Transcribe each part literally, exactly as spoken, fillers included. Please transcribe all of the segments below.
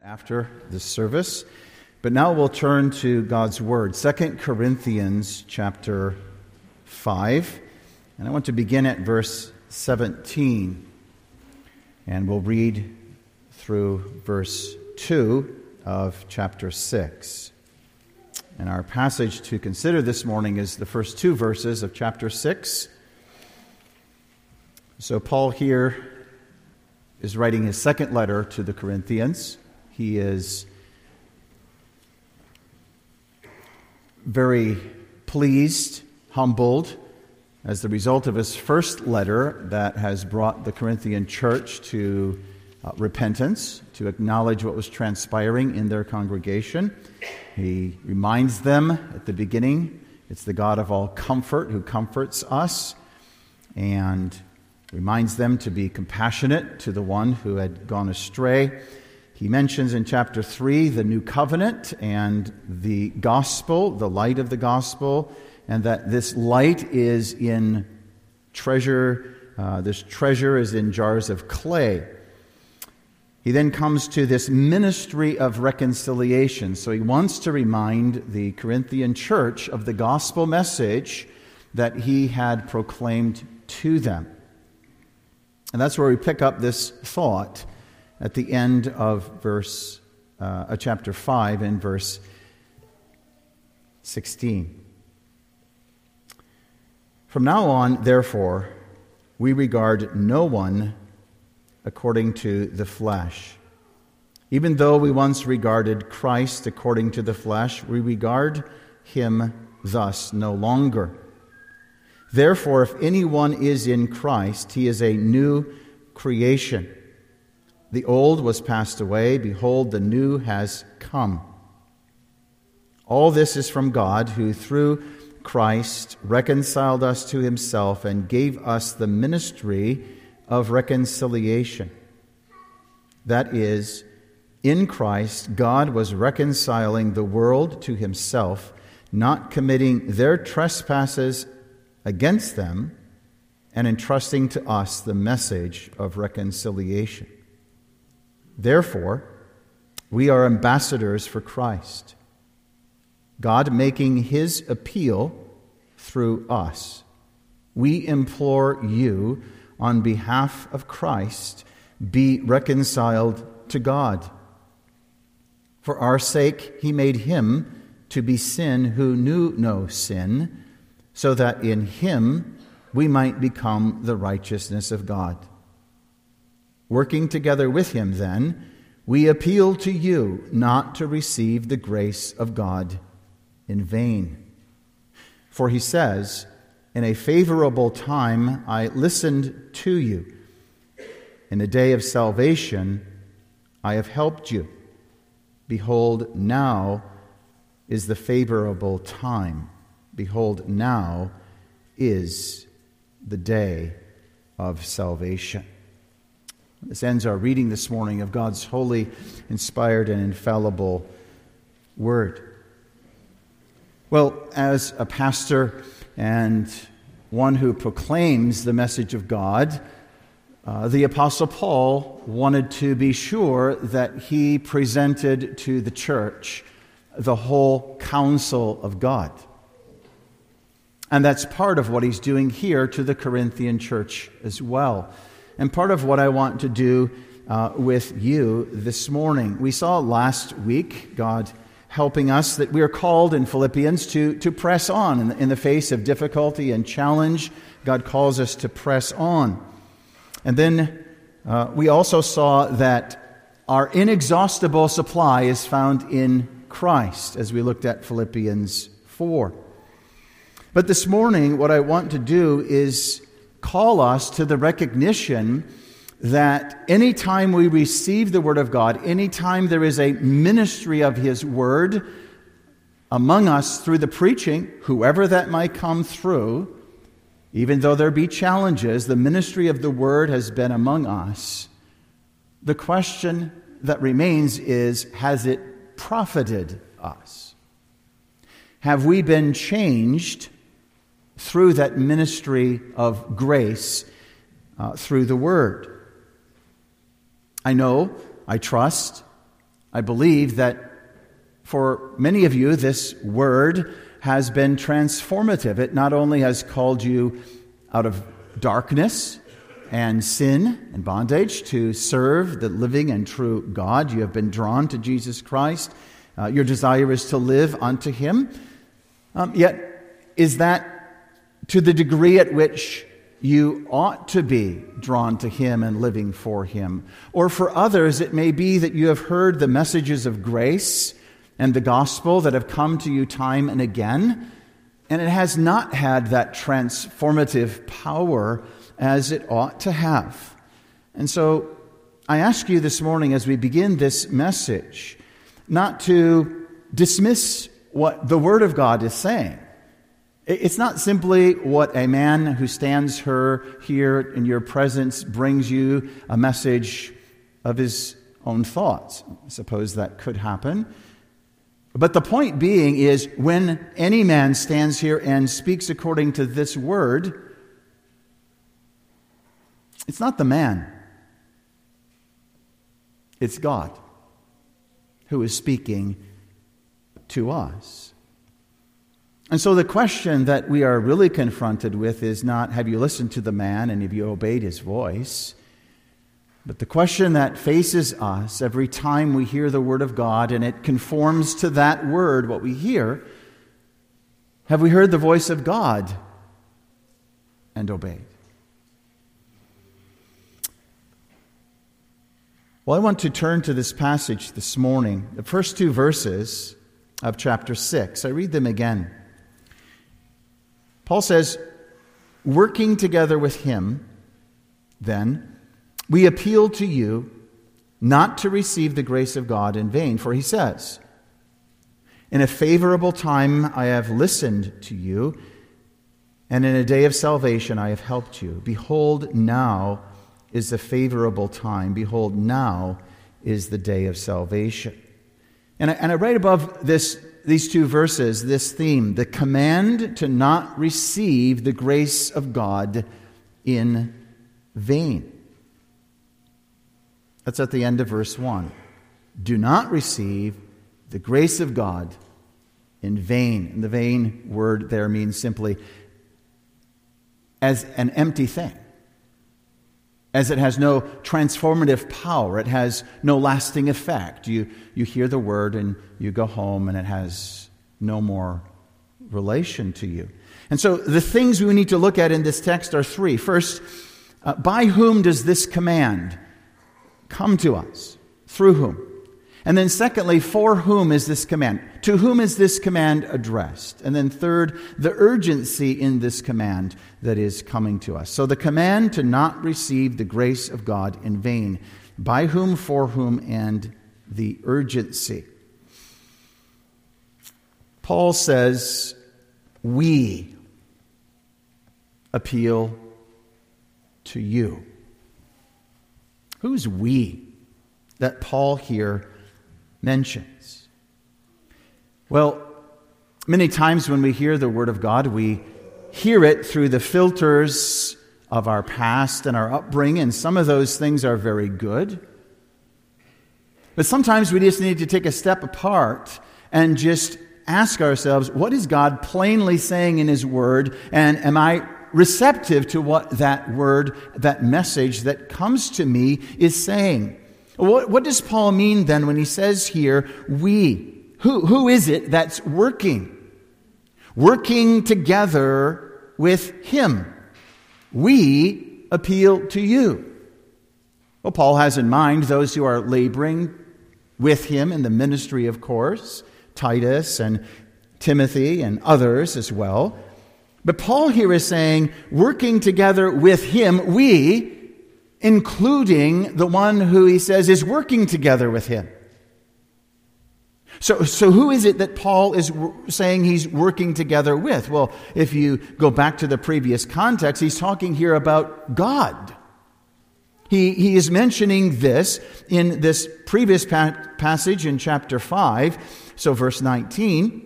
after this service. But now we'll turn to God's Word, Second Corinthians chapter five. And I want to begin at verse seventeen. And we'll read through verse two of chapter six. And our passage to consider this morning is the first two verses of chapter six. So Paul here is writing his second letter to the Corinthians. He is very pleased, humbled, as the result of his first letter that has brought the Corinthian church to uh, repentance, to acknowledge what was transpiring in their congregation. He reminds them at the beginning, it's the God of all comfort who comforts us, and reminds them to be compassionate to the one who had gone astray. He mentions in chapter three the new covenant and the gospel, the light of the gospel, and that this light is in treasure, uh, this treasure is in jars of clay. He then comes to this ministry of reconciliation. So he wants to remind the Corinthian church of the gospel message that he had proclaimed to them. And that's where we pick up this thought at the end of verse uh, chapter five and verse sixteen. From now on, therefore, we regard no one according to the flesh. Even though we once regarded Christ according to the flesh, we regard him thus no longer. Therefore, if anyone is in Christ, he is a new creation. The old was passed away. Behold, the new has come. All this is from God, who through Christ reconciled us to himself and gave us the ministry of reconciliation. That is, in Christ, God was reconciling the world to himself, not committing their trespasses against them, and entrusting to us the message of reconciliation. Therefore, we are ambassadors for Christ, God making his appeal through us. We implore you, on behalf of Christ, be reconciled to God. For our sake, he made him to be sin who knew no sin, so that in him we might become the righteousness of God. Working together with him, then, we appeal to you not to receive the grace of God in vain. For he says, in a favorable time I listened to you. In a day of salvation I have helped you. Behold, now is the favorable time. Behold, now is the day of salvation. This ends our reading this morning of God's holy, inspired, and infallible word. Well, as a pastor and one who proclaims the message of God, uh, the Apostle Paul wanted to be sure that he presented to the church the whole counsel of God. And that's part of what he's doing here to the Corinthian church as well. And part of what I want to do uh, with you this morning. We saw last week God helping us that we are called in Philippians to, to press on in the, in the face of difficulty and challenge. God calls us to press on. And then uh, we also saw that our inexhaustible supply is found in Christ, as we looked at Philippians four. But this morning, what I want to do is call us to the recognition that anytime we receive the Word of God, anytime there is a ministry of His Word among us through the preaching, whoever that might come through, even though there be challenges, the ministry of the Word has been among us. The question that remains is, has it profited us? Have we been changed through that ministry of grace, uh, through the Word? I know, I trust, I believe that for many of you, this word has been transformative. It not only has called you out of darkness and sin and bondage to serve the living and true God. You have been drawn to Jesus Christ. Uh, your desire is to live unto Him. Um, yet, is that to the degree at which you ought to be drawn to Him and living for Him? Or for others, it may be that you have heard the messages of grace and the gospel that have come to you time and again, and it has not had that transformative power as it ought to have. And so I ask you this morning as we begin this message not to dismiss what the Word of God is saying. It's not simply what a man who stands her here in your presence brings you a message of his own thoughts. I suppose that could happen. But the point being is when any man stands here and speaks according to this Word, it's not the man. It's God who is speaking to us. And so the question that we are really confronted with is not, have you listened to the man and have you obeyed his voice? But the question that faces us every time we hear the Word of God and it conforms to that Word, what we hear, have we heard the voice of God and obeyed? Well, I want to turn to this passage this morning, the first two verses of chapter six. I read them again. Paul says, working together with Him, then, we appeal to you not to receive the grace of God in vain. For he says, in a favorable time I have listened to you, and in a day of salvation I have helped you. Behold, now is the favorable time. Behold, now is the day of salvation. And I, and I write above this, these two verses, this theme, the command to not receive the grace of God in vain. That's at the end of verse one. Do not receive the grace of God in vain. And the vain word there means simply as an empty thing. As it has no transformative power. It has no lasting effect. You, you hear the word and you go home and it has no more relation to you. And so the things we need to look at in this text are three. First, uh, by whom does this command come to us? Through whom? And then secondly, for whom is this command? To whom is this command addressed? And then third, the urgency in this command that is coming to us. So the command to not receive the grace of God in vain. By whom, for whom, and the urgency. Paul says, we appeal to you. Who's we that Paul here mentions? Well, many times when we hear the Word of God, we hear it through the filters of our past and our upbringing, and some of those things are very good. But sometimes we just need to take a step apart and just ask ourselves, what is God plainly saying in His Word, and am I receptive to what that word, that message that comes to me is saying? What, what does Paul mean then when he says here, we? Who, who is it that's working? Working together with Him. We appeal to you. Well, Paul has in mind those who are laboring with him in the ministry, of course, Titus and Timothy and others as well. But Paul here is saying, working together with him, we, including the one who he says is working together with him. So, so who is it that Paul is saying he's working together with? Well, if you go back to the previous context, he's talking here about God. He, he is mentioning this in this previous pa- passage in chapter five. So verse nineteen.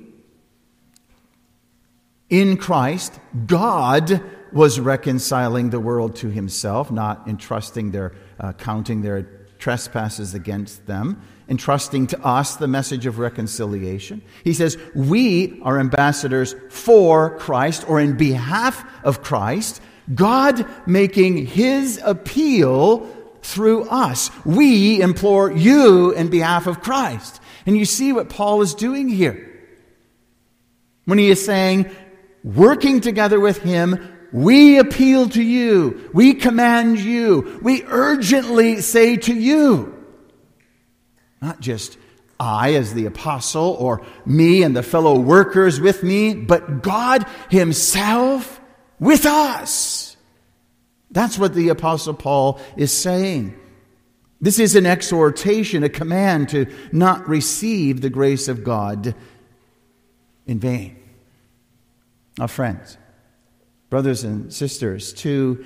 In Christ, God was reconciling the world to Himself, not entrusting their, uh, counting their trespasses against them, entrusting to us the message of reconciliation. He says, we are ambassadors for Christ, or in behalf of Christ, God making his appeal through us. We implore you in behalf of Christ. And you see what Paul is doing here. When he is saying, working together with him, we appeal to you, we command you, we urgently say to you. Not just I as the apostle or me and the fellow workers with me, but God himself with us. That's what the apostle Paul is saying. This is an exhortation, a command to not receive the grace of God in vain. Now, friends, brothers and sisters, to,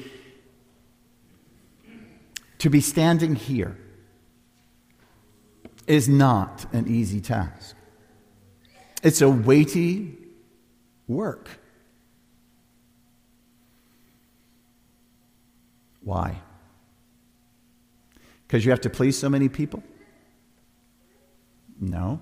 to be standing here is not an easy task. It's a weighty work. Why? Because you have to please so many people? No.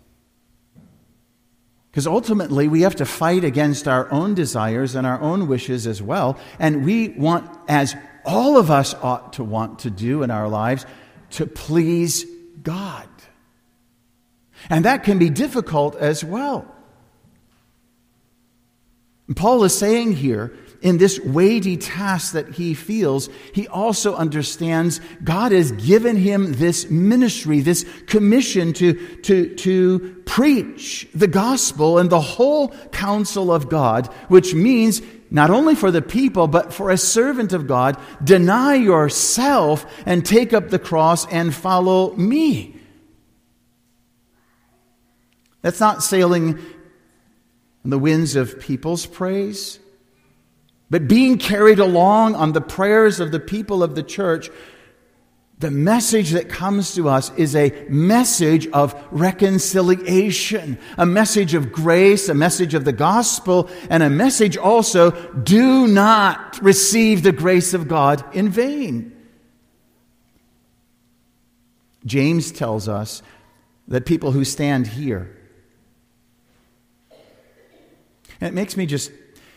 Because ultimately we have to fight against our own desires and our own wishes as well. And we want, as all of us ought to want to do in our lives, to please God. And that can be difficult as well. Paul is saying here, in this weighty task that he feels, he also understands God has given him this ministry, this commission to, to, to preach the gospel and the whole counsel of God, which means not only for the people, but for a servant of God, deny yourself and take up the cross and follow me. That's not sailing on the winds of people's praise, but being carried along on the prayers of the people of the church. The message that comes to us is a message of reconciliation, a message of grace, a message of the gospel, and a message also, do not receive the grace of God in vain. James tells us that people who stand here, and it makes me just,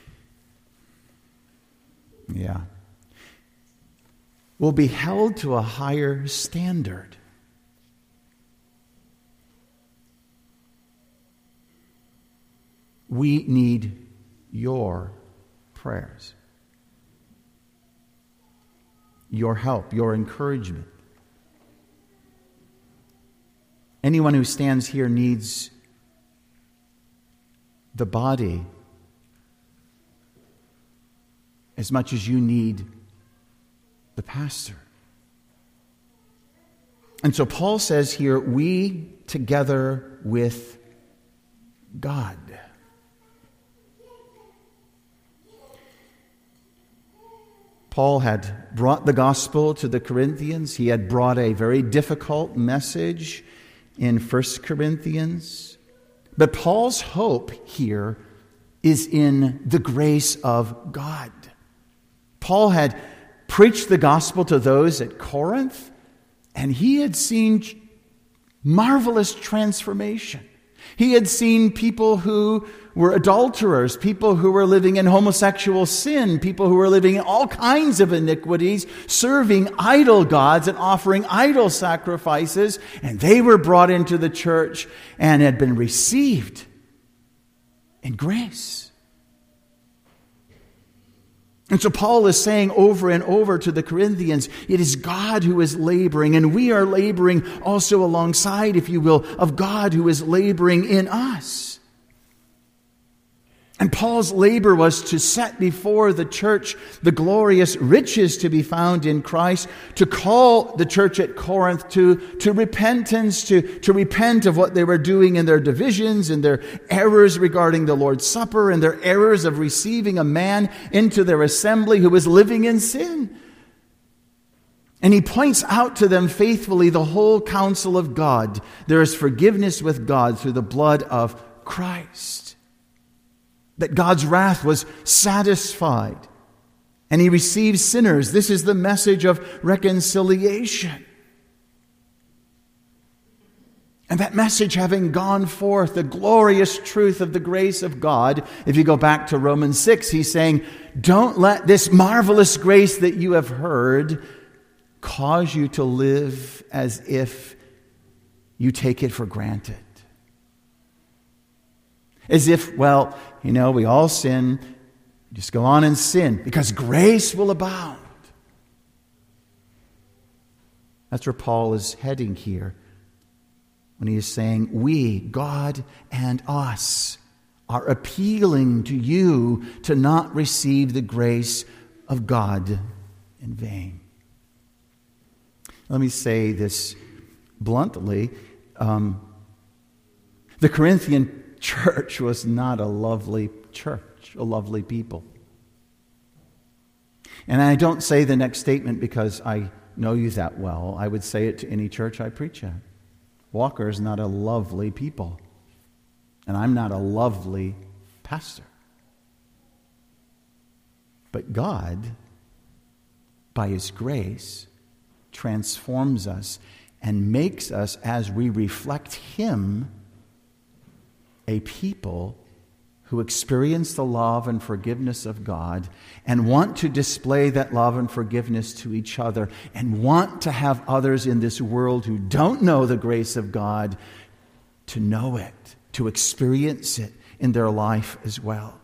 yeah, will be held to a higher standard. We need your prayers, your help, your encouragement. Anyone who stands here needs the body as much as you need the pastor. And so Paul says here, we together with God. Paul had brought the gospel to the Corinthians. He had brought a very difficult message in First Corinthians. But Paul's hope here is in the grace of God. Paul had preached the gospel to those at Corinth, and he had seen marvelous transformation. He had seen people who were adulterers, people who were living in homosexual sin, people who were living in all kinds of iniquities, serving idol gods and offering idol sacrifices, and they were brought into the church and had been received in grace. And so Paul is saying over and over to the Corinthians, it is God who is laboring, and we are laboring also alongside, if you will, of God who is laboring in us. And Paul's labor was to set before the church the glorious riches to be found in Christ, to call the church at Corinth to, to repentance, to, to repent of what they were doing in their divisions and their errors regarding the Lord's Supper and their errors of receiving a man into their assembly who was living in sin. And he points out to them faithfully the whole counsel of God. There is forgiveness with God through the blood of Christ. That God's wrath was satisfied, and he receives sinners. This is the message of reconciliation. And that message having gone forth, the glorious truth of the grace of God, if you go back to Romans six, he's saying, don't let this marvelous grace that you have heard cause you to live as if you take it for granted. As if, well, you know, we all sin, just go on and sin because grace will abound. That's where Paul is heading here when he is saying, we, God and us, are appealing to you to not receive the grace of God in vain. Let me say this bluntly. Um, the Corinthian church was not a lovely church, a lovely people. And I don't say the next statement because I know you that well. I would say it to any church I preach at. Walker is not a lovely people. And I'm not a lovely pastor. But God, by His grace, transforms us and makes us, as we reflect Him, a people who experience the love and forgiveness of God and want to display that love and forgiveness to each other and want to have others in this world who don't know the grace of God to know it, to experience it in their life as well.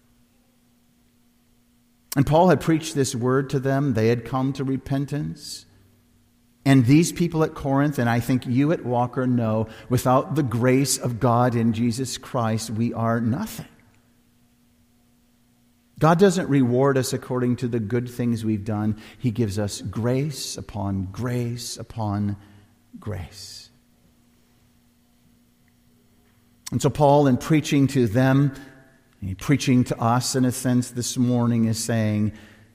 And Paul had preached this word to them. They had come to repentance. And these people at Corinth, and I think you at Walker know, without the grace of God in Jesus Christ, we are nothing. God doesn't reward us according to the good things we've done. He gives us grace upon grace upon grace. And so Paul, in preaching to them, and preaching to us in a sense this morning, is saying,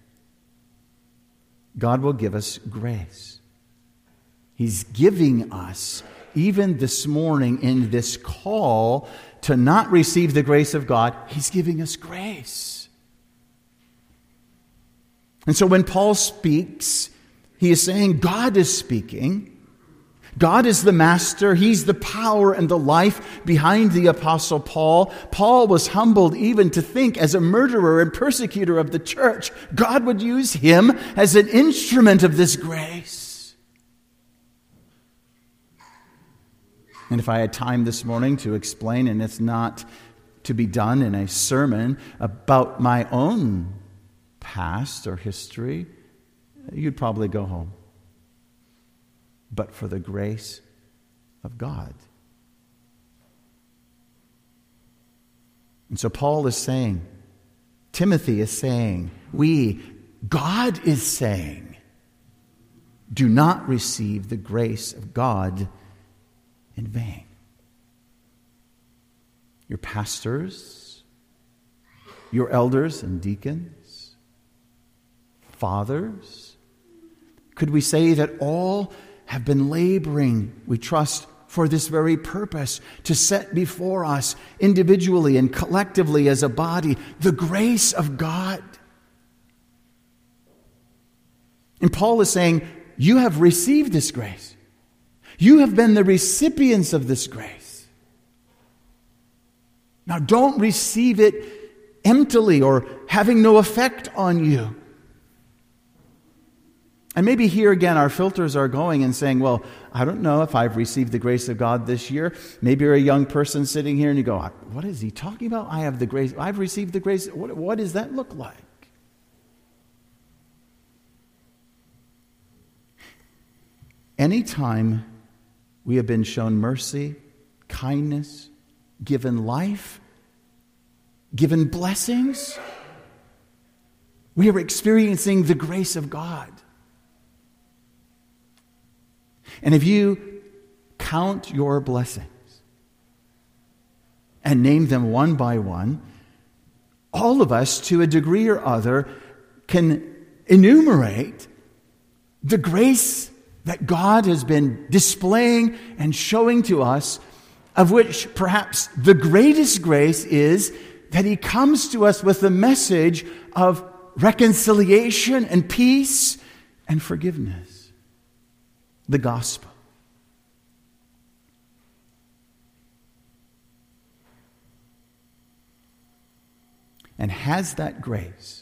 God will give us grace. He's giving us, even this morning in this call to not receive the grace of God, He's giving us grace. And so when Paul speaks, he is saying God is speaking. God is the master. He's the power and the life behind the Apostle Paul. Paul was humbled even to think, as a murderer and persecutor of the church, God would use him as an instrument of this grace. And if I had time this morning to explain, and it's not to be done in a sermon, about my own past or history, you'd probably go home. But for the grace of God. And so Paul is saying, Timothy is saying, we, God is saying, do not receive the grace of God in vain. Your pastors, your elders and deacons, fathers, could we say that all have been laboring, we trust, for this very purpose, to set before us individually and collectively as a body the grace of God. And Paul is saying, you have received this grace. You have been the recipients of this grace. Now don't receive it emptily or having no effect on you. And maybe here again our filters are going and saying, well, I don't know if I've received the grace of God this year. Maybe you're a young person sitting here and you go, what is he talking about? I have the grace. I've received the grace. What, what does that look like? Anytime we have been shown mercy, kindness, given life, given blessings, we are experiencing the grace of God. And if you count your blessings and name them one by one, all of us, to a degree or other, can enumerate the grace that God has been displaying and showing to us, of which perhaps the greatest grace is that He comes to us with the message of reconciliation and peace and forgiveness. The gospel. And has that grace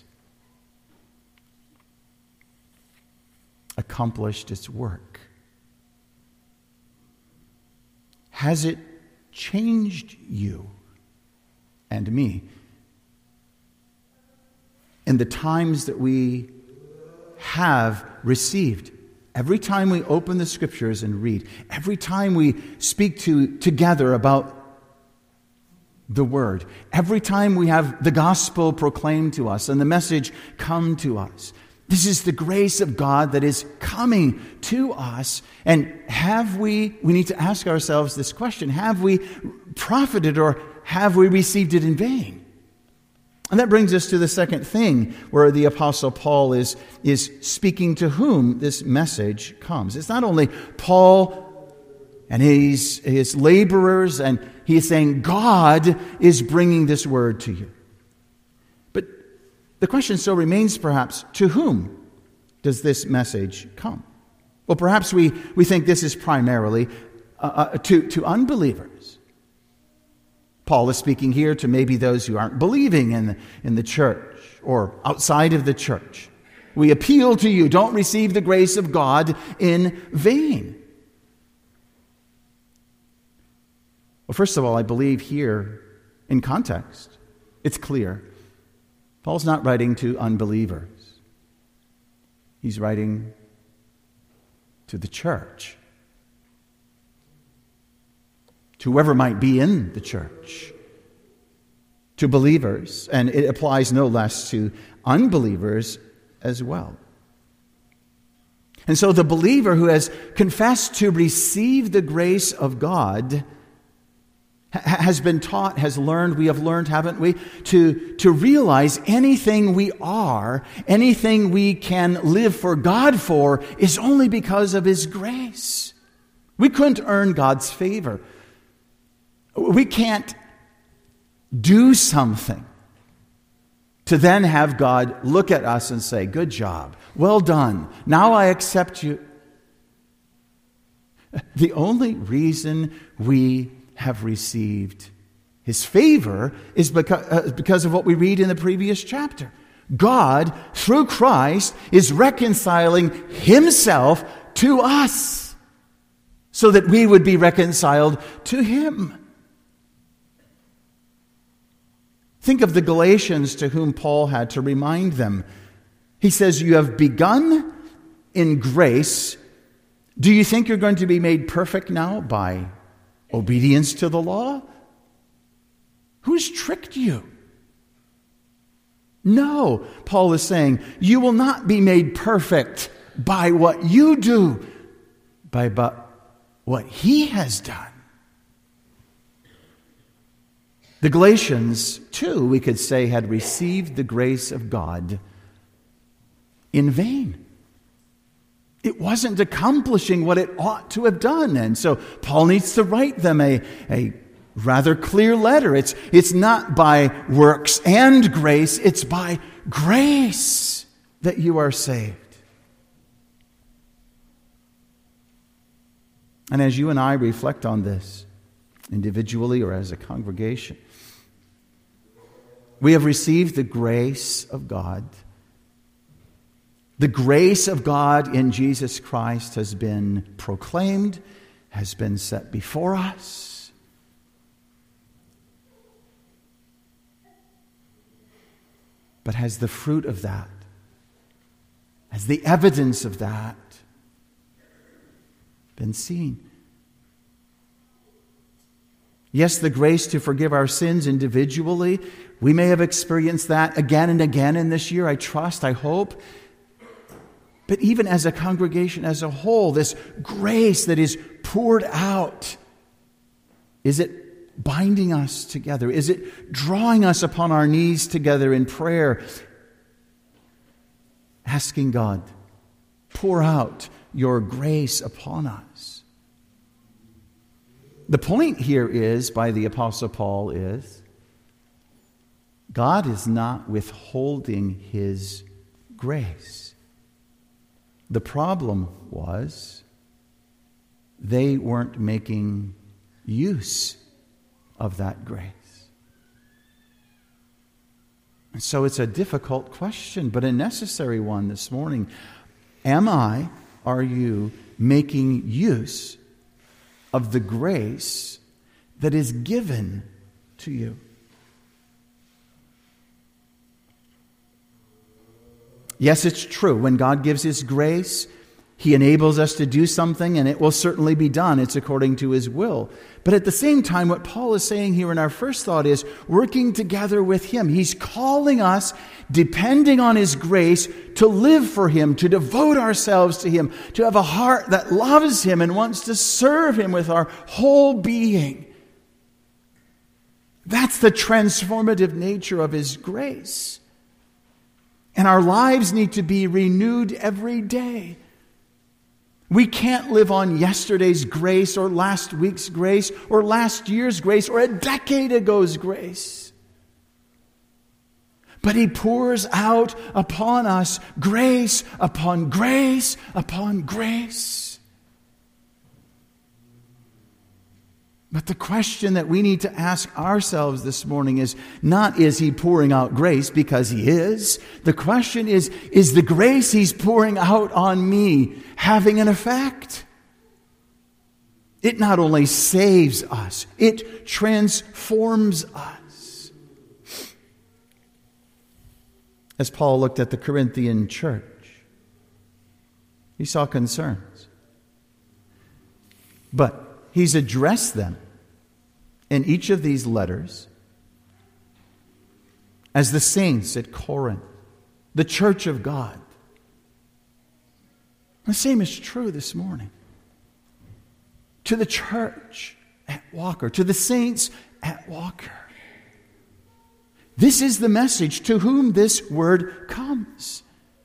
accomplished its work? Has it changed you and me in the times that we have received? Every time we open the Scriptures and read, every time we speak to together about the Word, every time we have the gospel proclaimed to us and the message come to us, this is the grace of God that is coming to us. And have we, we need to ask ourselves this question, have we profited or have we received it in vain? And that brings us to the second thing where the Apostle Paul is, is speaking to whom this message comes. It's not only Paul and his, his laborers, and he is saying God is bringing this word to you. But the question still remains perhaps, to whom does this message come? Well, perhaps we, we think this is primarily uh, uh, to, to unbelievers. Paul is speaking here to maybe those who aren't believing in the, in the church or outside of the church. We appeal to you, don't receive the grace of God in vain. Well, first of all, I believe here in context, it's clear. Paul's not writing to unbelievers. He's writing to the church. To whoever might be in the church, to believers, and it applies no less to unbelievers as well. And so the believer who has confessed to receive the grace of God ha- has been taught, has learned, we have learned, haven't we, to, to realize anything we are, anything we can live for God for is only because of His grace. We couldn't earn God's favor. We can't do something to then have God look at us and say, good job, well done, now I accept you. The only reason we have received His favor is because, uh, because of what we read in the previous chapter. God, through Christ, is reconciling Himself to us so that we would be reconciled to Him. Think of the Galatians to whom Paul had to remind them. He says, you have begun in grace. Do you think you're going to be made perfect now by obedience to the law? Who's tricked you? No, Paul is saying, you will not be made perfect by what you do, by but what He has done. The Galatians, too, we could say, had received the grace of God in vain. It wasn't accomplishing what it ought to have done. And so Paul needs to write them a, a rather clear letter. It's, it's not by works and grace, it's by grace that you are saved. And as you and I reflect on this, individually or as a congregation, we have received the grace of God. The grace of God in Jesus Christ has been proclaimed, has been set before us. But has the fruit of that, has the evidence of that been seen? Yes, the grace to forgive our sins individually. We may have experienced that again and again in this year, I trust, I hope. But even as a congregation as a whole, this grace that is poured out, is it binding us together? Is it drawing us upon our knees together in prayer, asking God, pour out your grace upon us? The point here is, by the Apostle Paul, is God is not withholding His grace. The problem was they weren't making use of that grace. So it's a difficult question, but a necessary one this morning. Am I, are you, making use of the grace that is given to you? Yes, it's true. When God gives His grace, He enables us to do something, and it will certainly be done. It's according to His will. But at the same time, what Paul is saying here in our first thought is working together with Him. He's calling us, depending on His grace, to live for Him, to devote ourselves to Him, to have a heart that loves Him and wants to serve Him with our whole being. That's the transformative nature of His grace. And our lives need to be renewed every day. We can't live on yesterday's grace or last week's grace or last year's grace or a decade ago's grace. But He pours out upon us grace upon grace upon grace. But the question that we need to ask ourselves this morning is not, is He pouring out grace? Because He is. The question is, is the grace He's pouring out on me having an effect? It not only saves us, it transforms us. As Paul looked at the Corinthian church, he saw concerns. But he's addressed them in each of these letters as the saints at Corinth, the church of God. The same is true this morning. To the church at Walker, to the saints at Walker. This is the message to whom this word comes.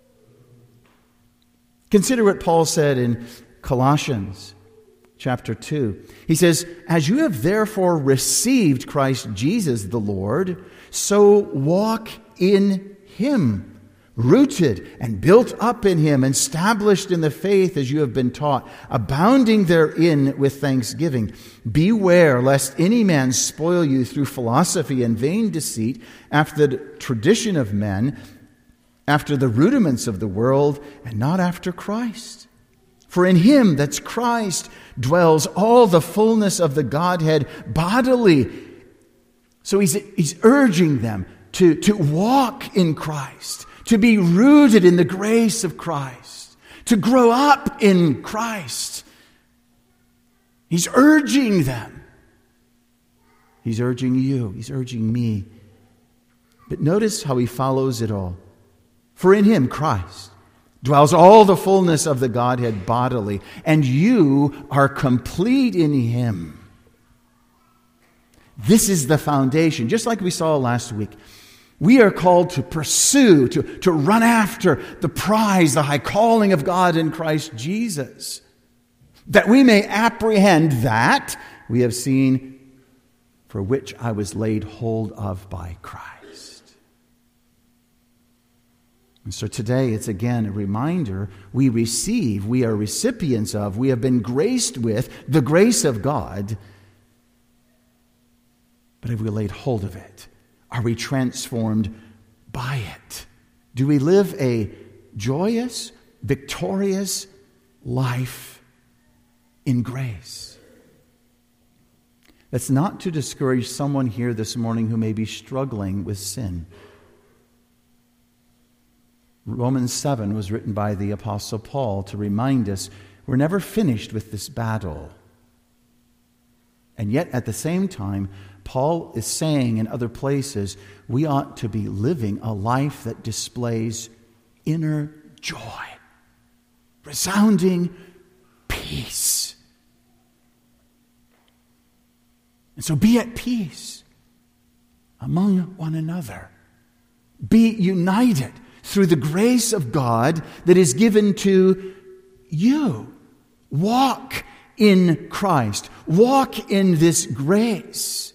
Consider what Paul said in Colossians chapter two. He says, as you have therefore received Christ Jesus the Lord, so walk in Him, rooted and built up in Him, established in the faith as you have been taught, abounding therein with thanksgiving. Beware lest any man spoil you through philosophy and vain deceit, after the tradition of men, after the rudiments of the world, and not after Christ. For in Him, that's Christ, dwells all the fullness of the Godhead bodily. So he's, he's urging them to, to walk in Christ, to be rooted in the grace of Christ, to grow up in Christ. He's urging them. He's urging you. He's urging me. But notice how he follows it all. For in Him, Christ, dwells all the fullness of the Godhead bodily, and you are complete in Him. This is the foundation. Just like we saw last week, we are called to pursue, to, to run after the prize, the high calling of God in Christ Jesus, that we may apprehend that we have seen for which I was laid hold of by Christ. And so today it's again a reminder we receive, we are recipients of, we have been graced with the grace of God. But have we laid hold of it? Are we transformed by it? Do we live a joyous, victorious life in grace? That's not to discourage someone here this morning who may be struggling with sin. Romans seven was written by the Apostle Paul to remind us we're never finished with this battle. And yet at the same time, Paul is saying in other places we ought to be living a life that displays inner joy, resounding peace. And so be at peace among one another. Be united through the grace of God that is given to you. Walk in Christ. Walk in this grace.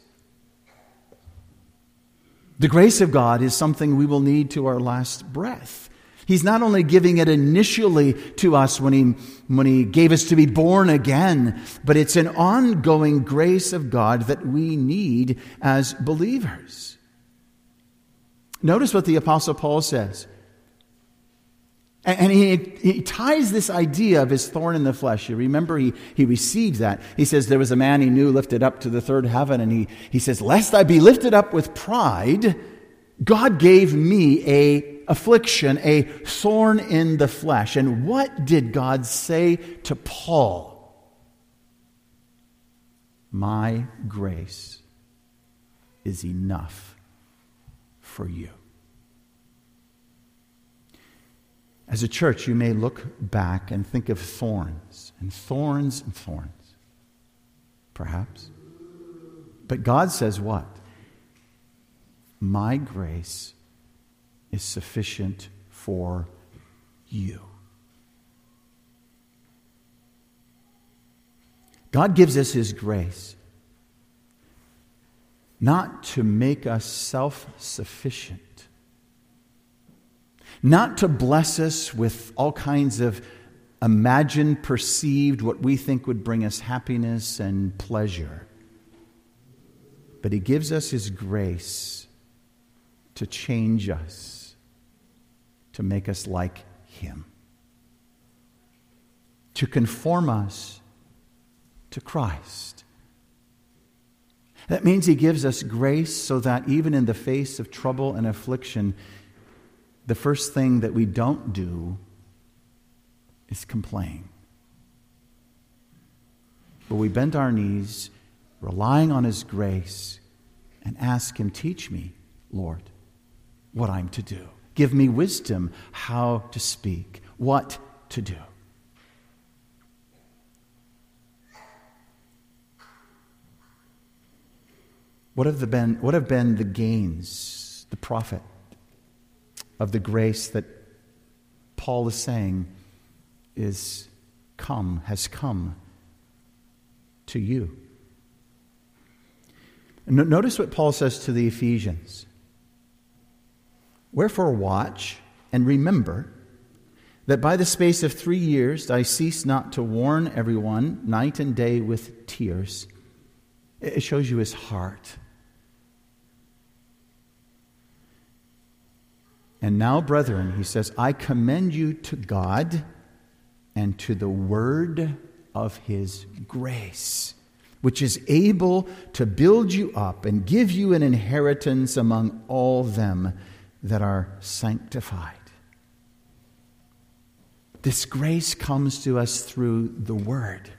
The grace of God is something we will need to our last breath. He's not only giving it initially to us when he, when he gave us to be born again, but it's an ongoing grace of God that we need as believers. Notice what the Apostle Paul says. And he, he ties this idea of his thorn in the flesh. You remember he, he receives that. He says, there was a man he knew lifted up to the third heaven. And he, he says, lest I be lifted up with pride, God gave me a affliction, a thorn in the flesh. And what did God say to Paul? My grace is enough for you. As a church, you may look back and think of thorns and thorns and thorns, perhaps. But God says what? My grace is sufficient for you. God gives us His grace not to make us self-sufficient, not to bless us with all kinds of imagined, perceived, what we think would bring us happiness and pleasure. But He gives us His grace to change us, to make us like Him, to conform us to Christ. That means He gives us grace so that even in the face of trouble and affliction, the first thing that we don't do is complain. But we bend our knees, relying on His grace, and ask Him, teach me, Lord, what I'm to do. Give me wisdom how to speak, what to do. What have, the been, what have been the gains, the profit of the grace that Paul is saying is come, has come to you? Notice what Paul says to the Ephesians. Wherefore watch and remember that by the space of three years I cease not to warn everyone night and day with tears. It shows you his heart. And now, brethren, he says, I commend you to God and to the word of His grace, which is able to build you up and give you an inheritance among all them that are sanctified. This grace comes to us through the word.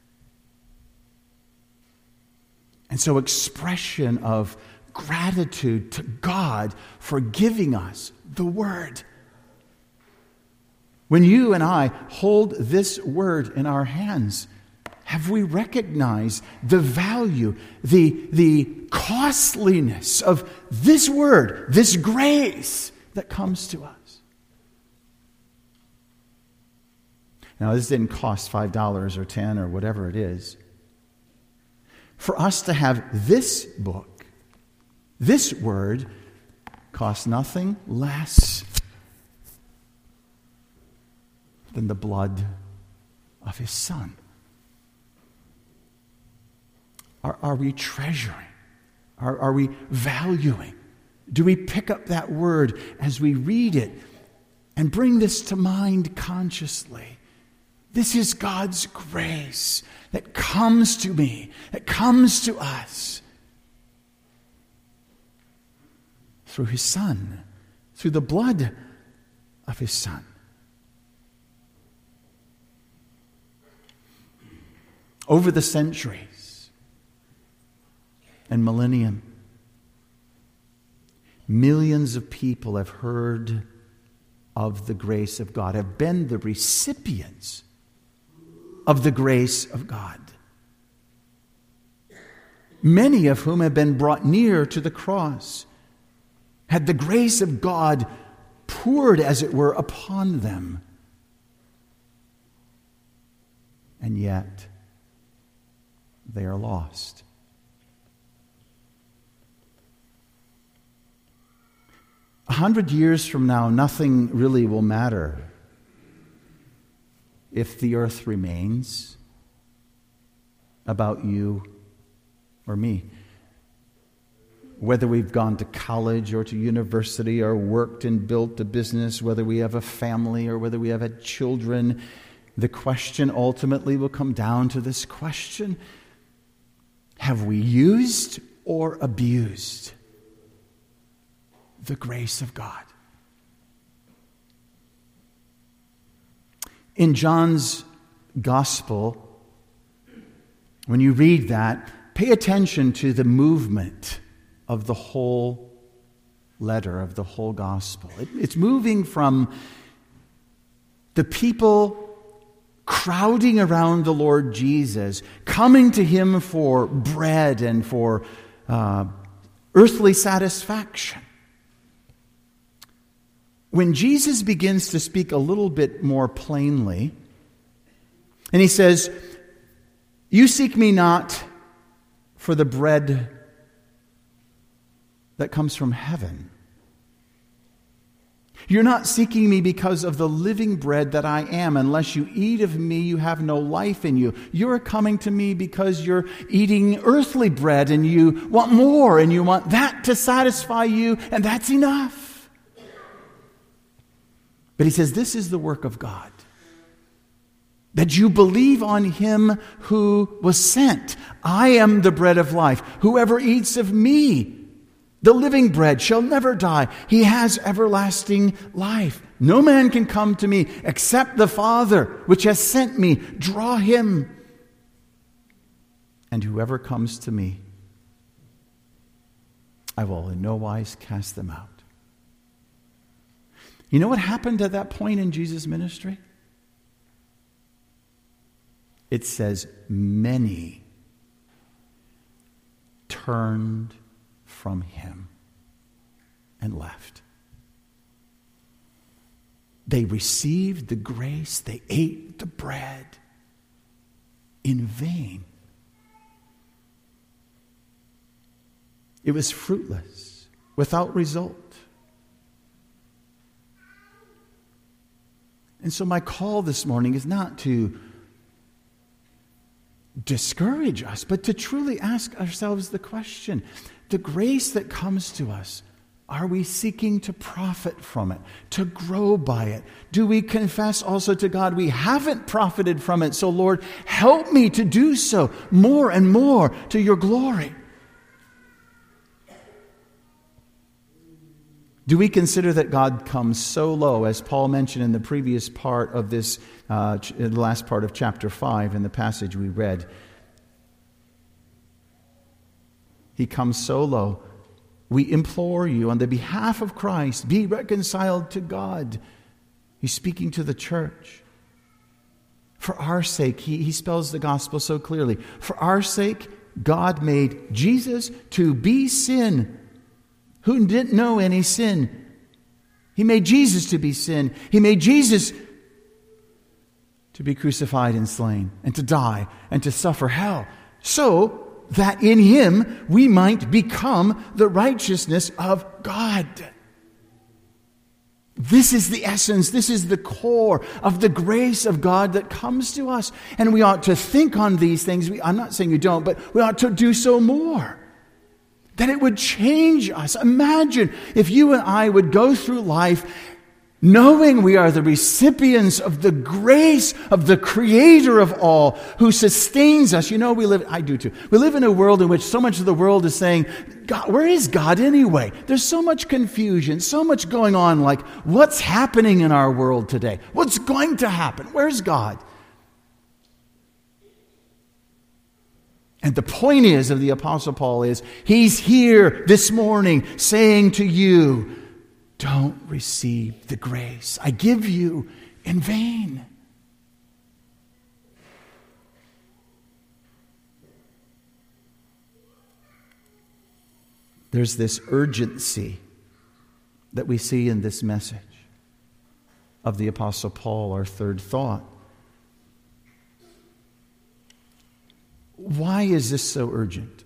And so expression of gratitude to God for giving us the word. When you and I hold this word in our hands, have we recognized the value, the, the costliness of this word, this grace that comes to us? Now, this didn't cost five dollars or ten or whatever it is. For us to have this book, this word, costs nothing less than the blood of His Son. Are, are we treasuring? Are, are we valuing? Do we pick up that word as we read it and bring this to mind consciously? This is God's grace that comes to me, that comes to us through His Son, through the blood of His Son. Over the centuries and millennium, millions of people have heard of the grace of God, have been the recipients of the grace of God. Many of whom have been brought near to the cross, had the grace of God poured, as it were, upon them. And yet, they are lost. A hundred years from now, nothing really will matter if the earth remains about you or me. whether we've gone to college or to university or worked and built a business, whether we have a family or whether we have had children, the question ultimately will come down to this question: have we used or abused the grace of God? In John's Gospel, when you read that, pay attention to the movement of the whole letter, of the whole Gospel. It, it's moving from the people crowding around the Lord Jesus, coming to Him for bread and for uh, earthly satisfaction. When Jesus begins to speak a little bit more plainly, and He says, "You seek me not for the bread that comes from heaven. You're not seeking me because of the living bread that I am. Unless you eat of me, you have no life in you. You're coming to me because you're eating earthly bread and you want more and you want that to satisfy you, and that's enough." But He says, this is the work of God, that you believe on Him who was sent. I am the bread of life. Whoever eats of me, the living bread, shall never die. He has everlasting life. No man can come to me except the Father, which has sent me, draw him. And whoever comes to me, I will in no wise cast them out. You know what happened at that point in Jesus' ministry? It says many turned from Him and left. They received the grace, they ate the bread in vain. It was fruitless, without result. And so my call this morning is not to discourage us, but to truly ask ourselves the question: the grace that comes to us, are we seeking to profit from it, to grow by it? Do we confess also to God we haven't profited from it? So Lord, help me to do so more and more to your glory. Do we consider that God comes so low, as Paul mentioned in the previous part of this, uh, ch- the last part of chapter five in the passage we read? He comes so low. We implore you on the behalf of Christ, be reconciled to God. He's speaking to the church. For our sake, he, he spells the gospel so clearly. For our sake, God made Jesus to be sin, who didn't know any sin. He made Jesus to be sin. He made Jesus to be crucified and slain, and to die, and to suffer hell, so that in Him we might become the righteousness of God. This is the essence, this is the core of the grace of God that comes to us. And we ought to think on these things. We, I'm not saying you don't, but we ought to do so more. That it would change us. Imagine if you and I would go through life knowing we are the recipients of the grace of the Creator of all, who sustains us. You know, we live, I do too. We live in a world in which so much of the world is saying, God, where is God anyway? There's so much confusion, so much going on, like what's happening in our world today? What's going to happen? Where's God? And the point is of the Apostle Paul is, he's here this morning saying to you, don't receive the grace I give you in vain. There's this urgency that we see in this message of the Apostle Paul, our third thought. Why is this so urgent?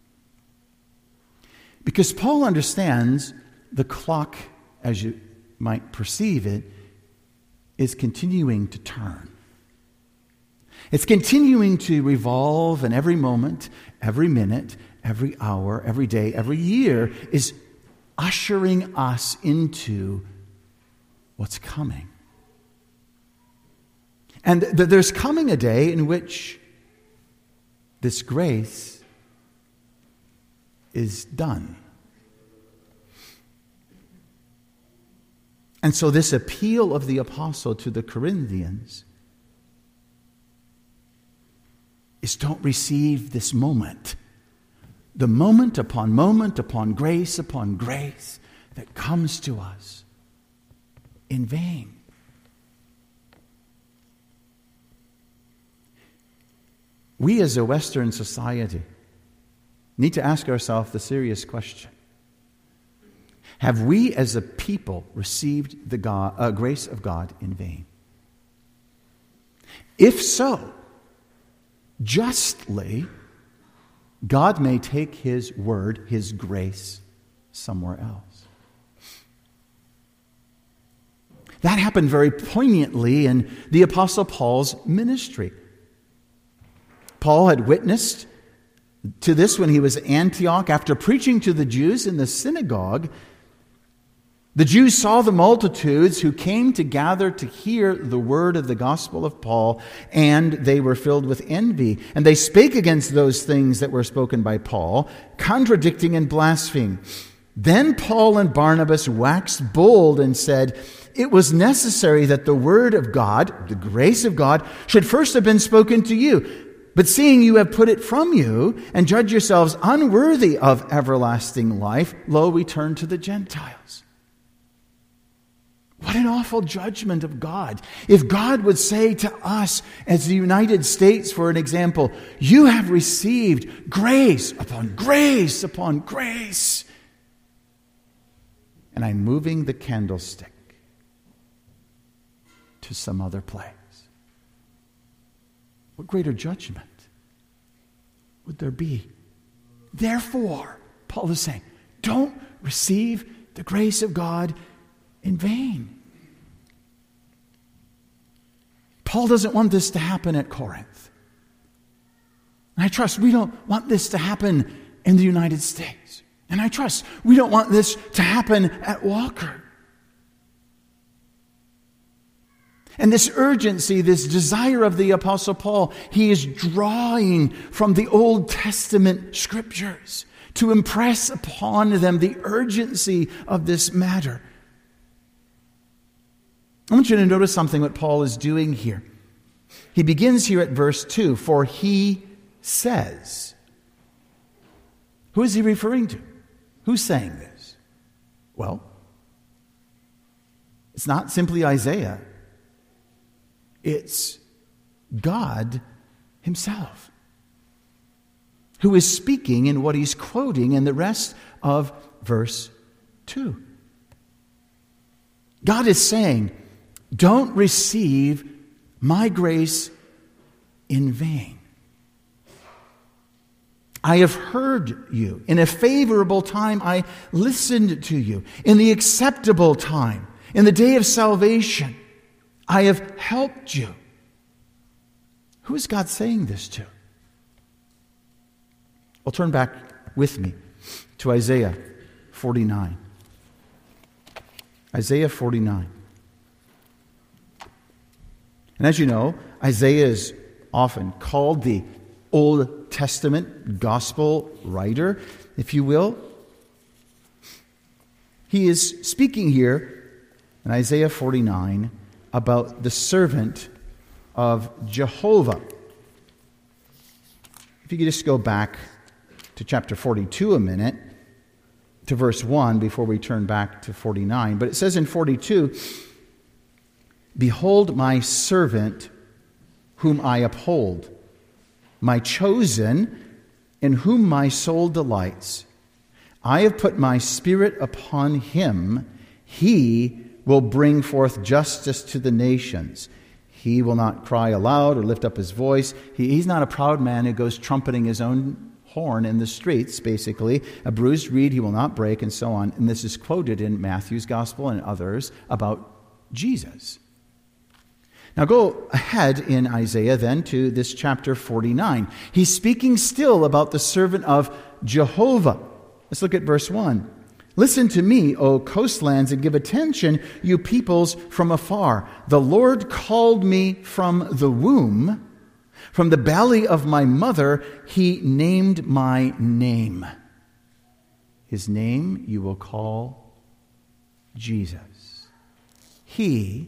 Because Paul understands the clock, as you might perceive it, is continuing to turn. It's continuing to revolve, and every moment, every minute, every hour, every day, every year is ushering us into what's coming. And th- there's coming a day in which this grace is done. And so this appeal of the apostle to the Corinthians is don't receive this moment. The moment upon moment upon grace upon grace that comes to us in vain. We as a Western society need to ask ourselves the serious question. Have we as a people received the God, uh, grace of God in vain? If so, justly, God may take His word, His grace, somewhere else. That happened very poignantly in the Apostle Paul's ministry. Paul had witnessed to this when he was at Antioch. After preaching to the Jews in the synagogue, the Jews saw the multitudes who came to gather to hear the word of the gospel of Paul, and they were filled with envy. And they spake against those things that were spoken by Paul, contradicting and blaspheming. Then Paul and Barnabas waxed bold and said, it was necessary that the word of God, the grace of God, should first have been spoken to you. But seeing you have put it from you, and judge yourselves unworthy of everlasting life, lo, we turn to the Gentiles. What an awful judgment of God. If God would say to us as the United States, for an example, you have received grace upon grace upon grace, and I'm moving the candlestick to some other place. What greater judgment would there be? Therefore, Paul is saying, don't receive the grace of God in vain. Paul doesn't want this to happen at Corinth. And I trust we don't want this to happen in the United States. And I trust we don't want this to happen at Walker. And this urgency, this desire of the Apostle Paul, he is drawing from the Old Testament scriptures to impress upon them the urgency of this matter. I want you to notice something what Paul is doing here. He begins here at verse two, for he says. Who is he referring to? Who's saying this? Well, it's not simply Isaiah. It's God Himself who is speaking in what he's quoting in the rest of verse two. God is saying, don't receive my grace in vain. I have heard you. In a favorable time, I listened to you. In the acceptable time, in the day of salvation, I have helped you. Who is God saying this to? Well, turn back with me to Isaiah forty-nine. Isaiah forty-nine. And as you know, Isaiah is often called the Old Testament gospel writer, if you will. He is speaking here in Isaiah forty-nine about the servant of Jehovah. If you could just go back to chapter forty-two a minute, to verse one, before we turn back to forty-nine. But it says in forty-two, behold my servant whom I uphold, my chosen in whom my soul delights. I have put my spirit upon him. He will bring forth justice to the nations. He will not cry aloud or lift up his voice. He, he's not a proud man who goes trumpeting his own horn in the streets, basically. A bruised reed he will not break, and so on. And this is quoted in Matthew's gospel and others about Jesus. Now go ahead in Isaiah then to this chapter forty-nine. He's speaking still about the servant of Jehovah. Let's look at verse one. Listen to me, O coastlands, and give attention, you peoples from afar. The Lord called me from the womb. From the belly of my mother, he named my name. His name you will call Jesus. He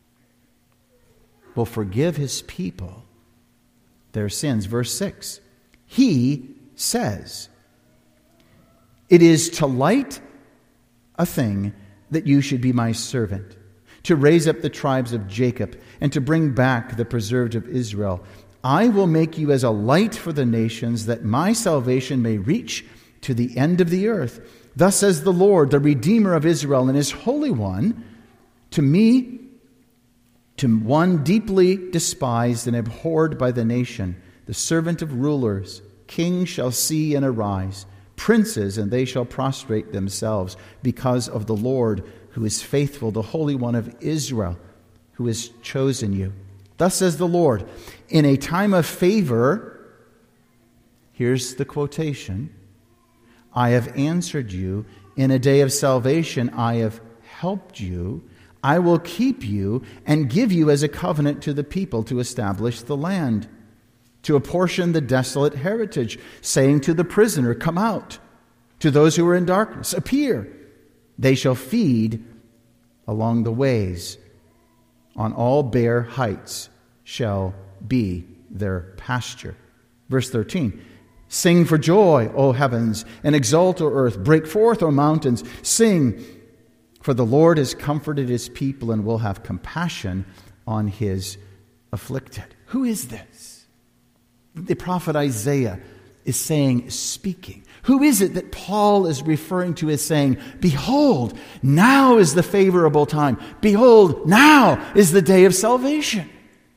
will forgive his people their sins. Verse six. He says, it is to light a thing that you should be my servant, to raise up the tribes of Jacob and to bring back the preserved of Israel. I will make you as a light for the nations, that my salvation may reach to the end of the earth. Thus says the Lord, the Redeemer of Israel and his Holy One, to me, to one deeply despised and abhorred by the nation, the servant of rulers, kings shall see and arise, princes, and they shall prostrate themselves, because of the Lord who is faithful, the Holy One of Israel, who has chosen you. Thus says the Lord, in a time of favor, here's the quotation, I have answered you. In a day of salvation, I have helped you. I will keep you and give you as a covenant to the people to establish the land, to apportion the desolate heritage, saying to the prisoner, come out. To those who are in darkness, appear. They shall feed along the ways. On all bare heights shall be their pasture. Verse thirteen. Sing for joy, O heavens, and exult, O earth. Break forth, O mountains. Sing, for the Lord has comforted his people and will have compassion on his afflicted. Who is this? The prophet Isaiah is saying, speaking. Who is it that Paul is referring to as saying, behold, now is the favorable time. Behold, now is the day of salvation.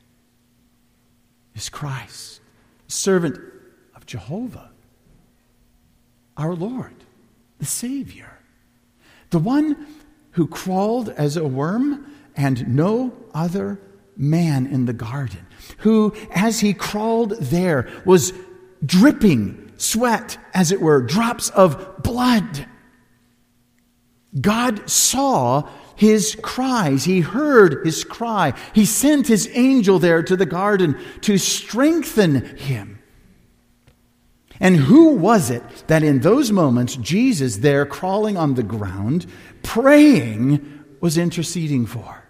It's Christ, servant of Jehovah, our Lord, the Savior, the one who crawled as a worm and no other man in the garden, who, as he crawled there, was dripping sweat, as it were, drops of blood. God saw his cries. He heard his cry. He sent his angel there to the garden to strengthen him. And who was it that in those moments, Jesus there crawling on the ground, praying, was interceding for?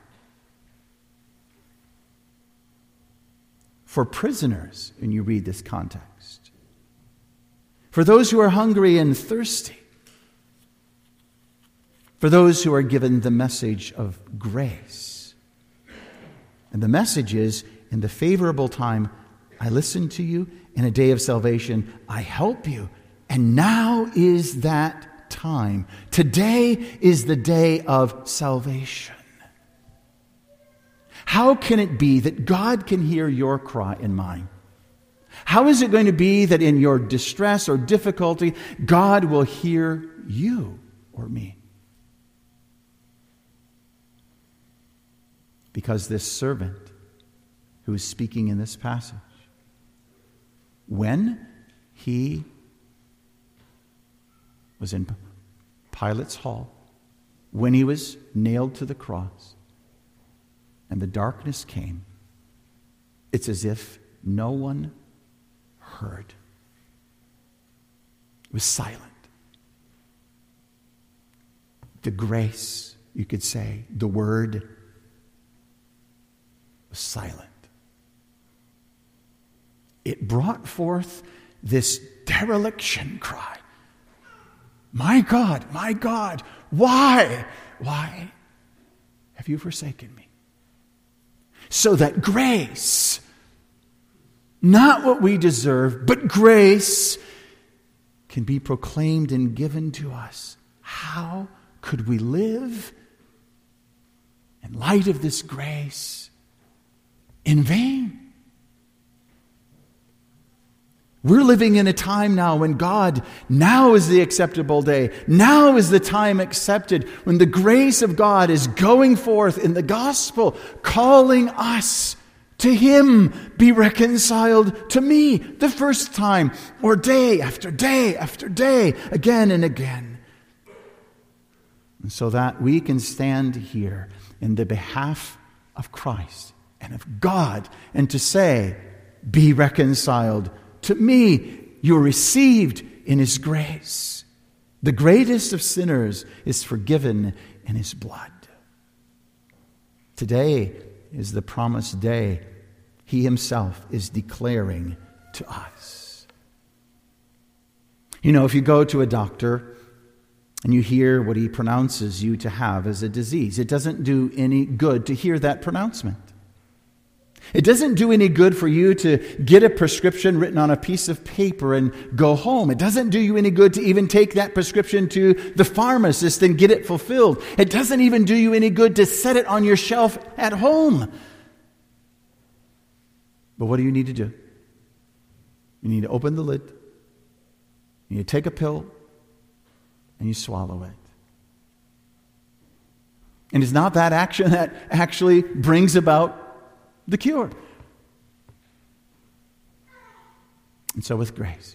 For prisoners, when you read this context. For those who are hungry and thirsty. For those who are given the message of grace. And the message is, in the favorable time, I listen to you. In a day of salvation, I help you. And now is that time. Today is the day of salvation. How can it be that God can hear your cry and mine? How is it going to be that in your distress or difficulty, God will hear you or me? Because this servant who is speaking in this passage, when he was in Pilate's hall, when he was nailed to the cross, and the darkness came, it's as if no one heard. It was silent. The grace, you could say, the word was silent. It brought forth this dereliction cry. My God, my God, why, why have you forsaken me? So that grace, not what we deserve, but grace can be proclaimed and given to us. How could we live in light of this grace in vain? We're living in a time now when God, now is the acceptable day. Now is the time accepted when the grace of God is going forth in the gospel, calling us to him be reconciled to me the first time, or day after day after day, again and again. And so that we can stand here in the behalf of Christ and of God and to say, be reconciled to me. You're received in his grace. The greatest of sinners is forgiven in his blood. Today is the promised day he himself is declaring to us. You know, if you go to a doctor and you hear what he pronounces you to have as a disease, it doesn't do any good to hear that pronouncement. It doesn't do any good for you to get a prescription written on a piece of paper and go home. It doesn't do you any good to even take that prescription to the pharmacist and get it fulfilled. It doesn't even do you any good to set it on your shelf at home. But what do you need to do? You need to open the lid. You need to take a pill and you swallow it. And it's not that action that actually brings about the cure. And so with grace,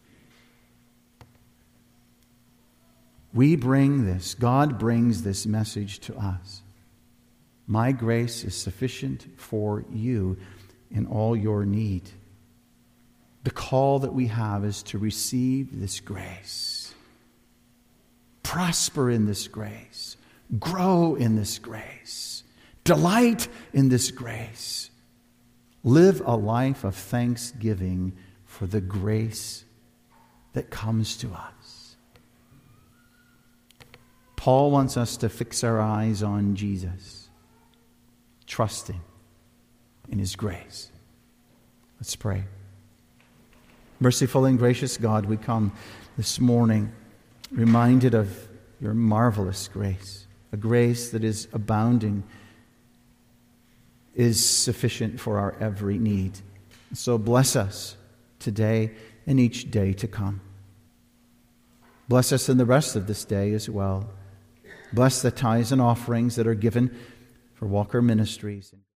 we bring this, God brings this message to us. My grace is sufficient for you in all your need. The call that we have is to receive this grace, prosper in this grace, grow in this grace, delight in this grace. Live a life of thanksgiving for the grace that comes to us. Paul wants us to fix our eyes on Jesus, trusting in his grace. Let's pray. Merciful and gracious God, we come this morning reminded of your marvelous grace, a grace that is abounding, is sufficient for our every need. So bless us today and each day to come. Bless us in the rest of this day as well. Bless the tithes and offerings that are given for Walker Ministries.